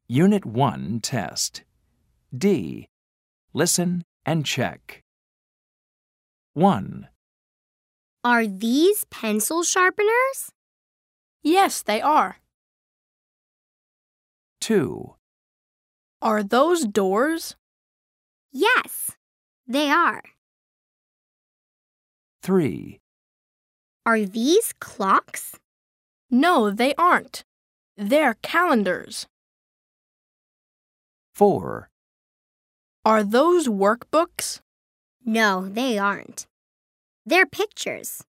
Unit 1 test. D. Listen and check. 1, Are these pencil sharpeners? Yes, they are. 2, Are those doors? Yes, they are. 3, Are these clocks? No, they aren't. They're calendars. 4, Are those workbooks? No, they aren't. They're pictures.